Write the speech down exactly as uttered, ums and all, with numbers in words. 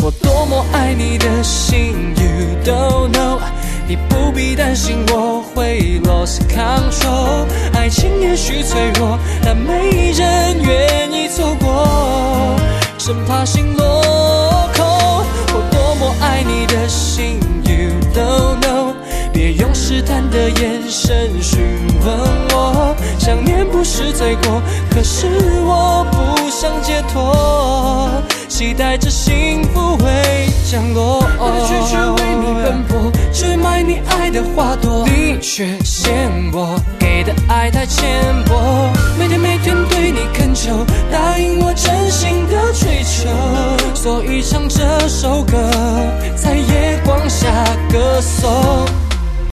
我多么爱你的心 You don't know， 你不必担心我会 lost control。 爱情也许脆弱，但没人愿意错过，生怕心落空。我多么爱你的心 You don't know， 别用试探的眼神询问我，想念不是罪过，可是我不想解脱，期待着幸福会降落。我的拒绝为你奔波，只买你爱的花朵，你却嫌我给的爱太浅薄。每天每天对你恳求，答应我真心的追求，所以唱这首歌，在夜光下歌颂。